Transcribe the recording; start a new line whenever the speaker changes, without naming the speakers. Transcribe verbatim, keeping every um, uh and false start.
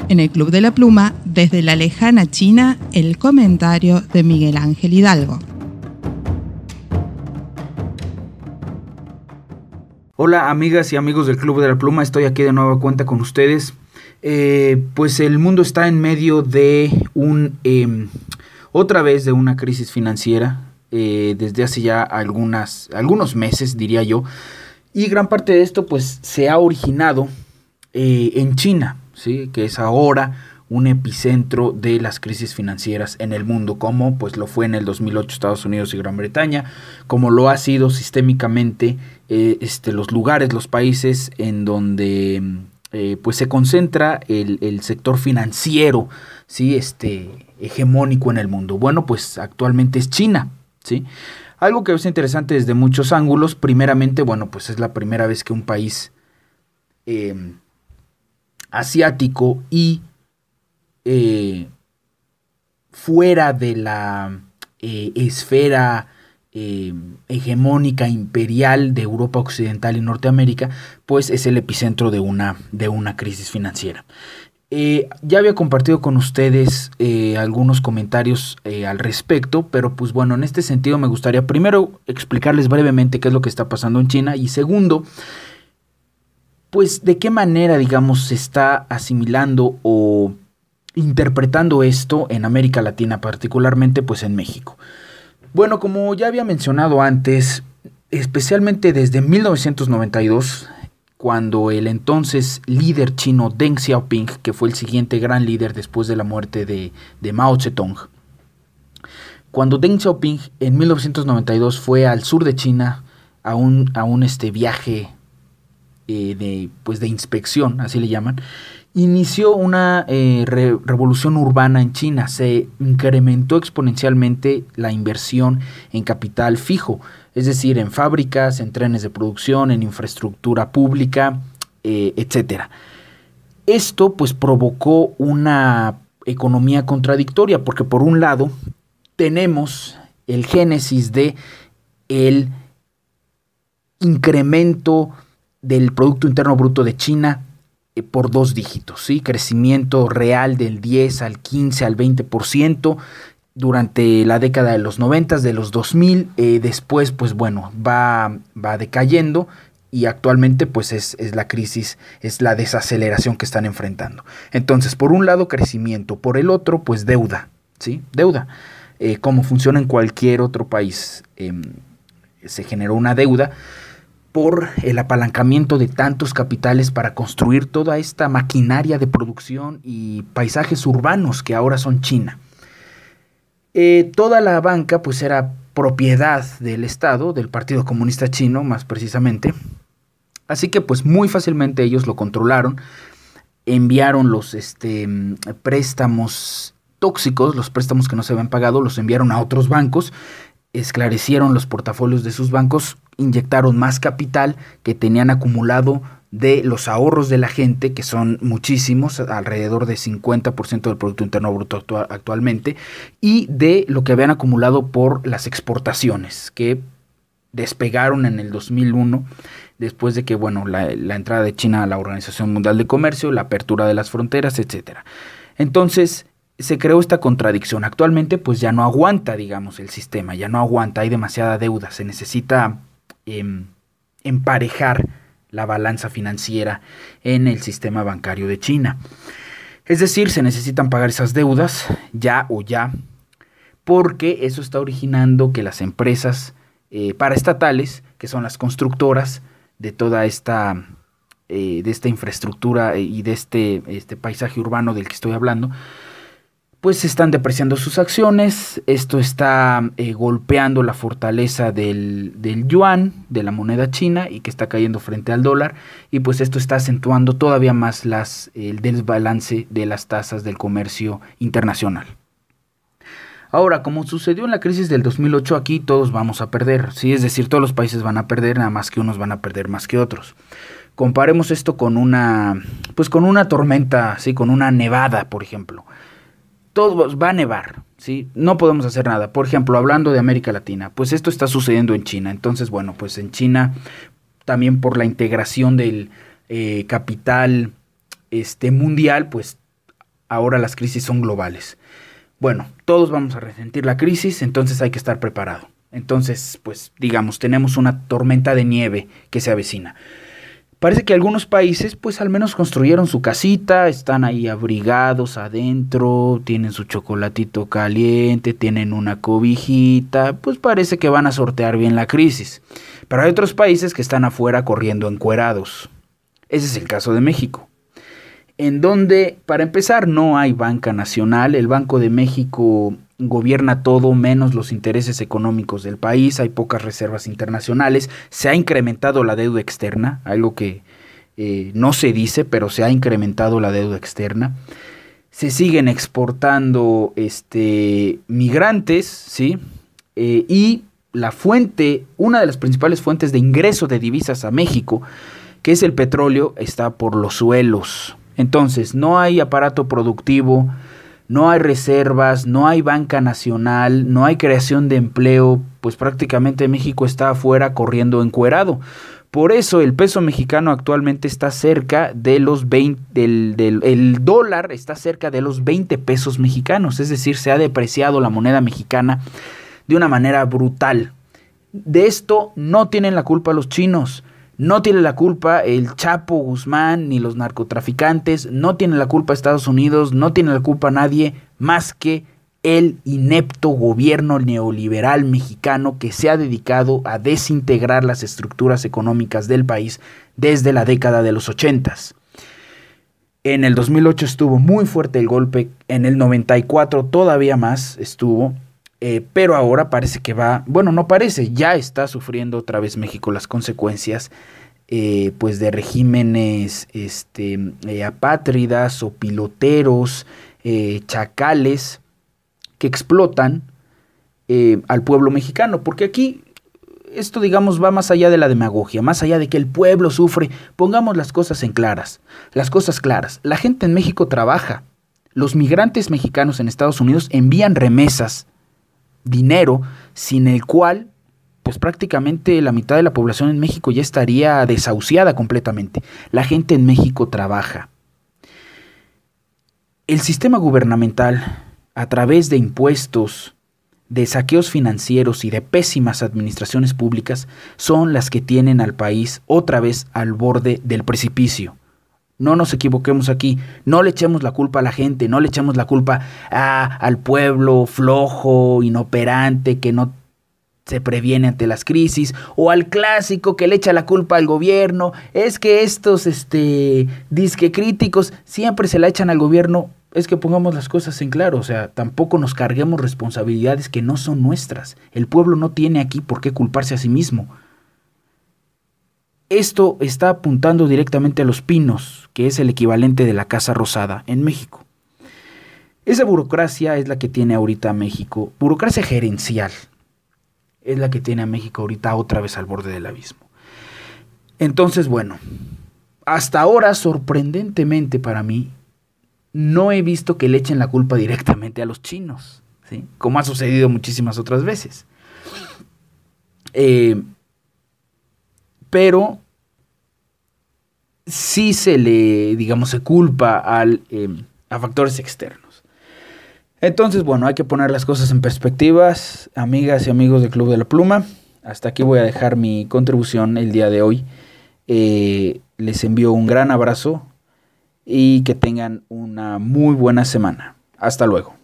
En el Club de la Pluma, desde la lejana China, el comentario de Miguel Ángel Hidalgo.
Hola amigas y amigos del Club de la Pluma, estoy aquí de nueva cuenta con ustedes. Eh, pues el mundo está en medio de un, eh, otra vez de una crisis financiera, eh, desde hace ya algunas, algunos meses diría yo, y gran parte de esto pues se ha originado eh, en China, ¿sí? Que es ahora un epicentro de las crisis financieras en el mundo, como pues lo fue en el dos mil ocho Estados Unidos y Gran Bretaña, como lo ha sido sistémicamente eh, este, los lugares, los países en donde eh, pues se concentra el, el sector financiero, ¿sí? este, hegemónico en el mundo. Bueno, pues actualmente es China, ¿sí? Algo que es interesante desde muchos ángulos. Primeramente, bueno, pues es la primera vez que un país eh, asiático y eh, fuera de la eh, esfera eh, hegemónica imperial de Europa Occidental y Norteamérica, pues es el epicentro de una, de una crisis financiera. Eh, ya había compartido con ustedes eh, algunos comentarios eh, al respecto, pero pues bueno, en este sentido me gustaría primero explicarles brevemente qué es lo que está pasando en China y segundo, pues de qué manera, digamos, se está asimilando o interpretando esto en América Latina, particularmente pues en México. Bueno, como ya había mencionado antes, especialmente desde mil novecientos noventa y dos, cuando el entonces líder chino Deng Xiaoping, que fue el siguiente gran líder después de la muerte de, de Mao Zedong, cuando Deng Xiaoping en mil novecientos noventa y dos fue al sur de China a un, a un este, viaje eh, de, pues de inspección, así le llaman, inició una eh, re- revolución urbana en China. Se incrementó exponencialmente la inversión en capital fijo, es decir, en fábricas, en trenes de producción, en infraestructura pública, eh, etcétera. Esto pues provocó una economía contradictoria, porque por un lado tenemos el génesis de el incremento del Producto Interno Bruto de China por dos dígitos, ¿sí? Crecimiento real del diez al quince al veinte por ciento durante la década de los noventa, de los dos mil, eh, después pues bueno, va, va decayendo y actualmente pues es, es la crisis, es la desaceleración que están enfrentando. Entonces, por un lado crecimiento, por el otro pues deuda, ¿sí? Deuda, eh, como funciona en cualquier otro país, eh, se generó una deuda por el apalancamiento de tantos capitales para construir toda esta maquinaria de producción y paisajes urbanos que ahora son China. Eh, toda la banca pues era propiedad del Estado, del Partido Comunista Chino más precisamente, así que pues muy fácilmente ellos lo controlaron, enviaron los este, préstamos tóxicos, los préstamos que no se habían pagado, los enviaron a otros bancos, esclarecieron los portafolios de sus bancos, inyectaron más capital que tenían acumulado de los ahorros de la gente, que son muchísimos, alrededor de cincuenta por ciento del Producto Interno Bruto actual, actualmente, y de lo que habían acumulado por las exportaciones, que despegaron en el dos mil uno, después de que, bueno, la, la entrada de China a la Organización Mundial de Comercio, la apertura de las fronteras, etcétera. Entonces, se creó esta contradicción. Actualmente pues ya no aguanta, digamos, el sistema, ya no aguanta, hay demasiada deuda, se necesita eh, emparejar la balanza financiera en el sistema bancario de China. Es decir, se necesitan pagar esas deudas ya o ya, porque eso está originando que las empresas eh, paraestatales, que son las constructoras de toda esta, eh, de esta infraestructura y de este, este paisaje urbano del que estoy hablando, pues están depreciando sus acciones. Esto está eh, golpeando la fortaleza del, del yuan, de la moneda china, y que está cayendo frente al dólar, y pues esto está acentuando todavía más las, el desbalance de las tasas del comercio internacional. Ahora, como sucedió en la crisis del dos mil ocho, aquí todos vamos a perder, ¿sí? Es decir, todos los países van a perder, nada más que unos van a perder más que otros. Comparemos esto con una, pues con una tormenta, ¿sí? Con una nevada, por ejemplo. Todo va a nevar, ¿sí? No podemos hacer nada. Por ejemplo, hablando de América Latina, pues esto está sucediendo en China. Entonces, bueno, pues en China, también por la integración del eh, capital este, mundial, pues ahora las crisis son globales. Bueno, todos vamos a resentir la crisis, entonces hay que estar preparado. Entonces, pues digamos, tenemos una tormenta de nieve que se avecina. Parece que algunos países pues al menos construyeron su casita, están ahí abrigados adentro, tienen su chocolatito caliente, tienen una cobijita, pues parece que van a sortear bien la crisis. Pero hay otros países que están afuera corriendo encuerados. Ese es el caso de México, en donde, para empezar, no hay banca nacional. El Banco de México gobierna todo menos los intereses económicos del país, hay pocas reservas internacionales, se ha incrementado la deuda externa, algo que eh, no se dice, pero se ha incrementado la deuda externa. Se siguen exportando este, migrantes, ¿sí? Eh, y la fuente, una de las principales fuentes de ingreso de divisas a México, que es el petróleo, está por los suelos. Entonces, no hay aparato productivo, no hay reservas, no hay banca nacional, no hay creación de empleo, pues prácticamente México está afuera corriendo encuerado. Por eso el peso mexicano actualmente está cerca de los veinte, del, del, el dólar está cerca de los veinte pesos mexicanos, es decir, se ha depreciado la moneda mexicana de una manera brutal. De esto no tienen la culpa los chinos. No tiene la culpa el Chapo Guzmán ni los narcotraficantes, no tiene la culpa Estados Unidos, no tiene la culpa nadie más que el inepto gobierno neoliberal mexicano que se ha dedicado a desintegrar las estructuras económicas del país desde la década de los ochentas. En el dos mil ocho estuvo muy fuerte el golpe, en el noventa y cuatro todavía más estuvo. Eh, pero ahora parece que va, bueno, no parece, ya está sufriendo otra vez México las consecuencias eh, pues de regímenes este, eh, apátridas o piloteros, eh, chacales que explotan eh, al pueblo mexicano, porque aquí esto digamos va más allá de la demagogia, más allá de que el pueblo sufre. Pongamos las cosas en claras, las cosas claras, la gente en México trabaja, los migrantes mexicanos en Estados Unidos envían remesas, dinero sin el cual pues prácticamente la mitad de la población en México ya estaría desahuciada completamente. La gente en México trabaja. El sistema gubernamental, a través de impuestos, de saqueos financieros y de pésimas administraciones públicas, son las que tienen al país otra vez al borde del precipicio. No nos equivoquemos aquí, no le echemos la culpa a la gente, no le echemos la culpa a, al pueblo flojo, inoperante, que no se previene ante las crisis, o al clásico que le echa la culpa al gobierno. Es que estos este, disque críticos siempre se la echan al gobierno. Es que pongamos las cosas en claro, o sea, tampoco nos carguemos responsabilidades que no son nuestras. El pueblo no tiene aquí por qué culparse a sí mismo. Esto está apuntando directamente a Los Pinos, que es el equivalente de la Casa Rosada en México. Esa burocracia es la que tiene ahorita a México, burocracia gerencial, es la que tiene a México ahorita otra vez al borde del abismo. Entonces, bueno, hasta ahora, sorprendentemente para mí, no he visto que le echen la culpa directamente a los chinos, ¿sí? Como ha sucedido muchísimas otras veces. Eh... Pero sí se le, digamos, se culpa al, eh, a factores externos. Entonces, bueno, hay que poner las cosas en perspectivas, amigas y amigos del Club de la Pluma. Hasta aquí voy a dejar mi contribución el día de hoy. Eh, les envío un gran abrazo y que tengan una muy buena semana. Hasta luego.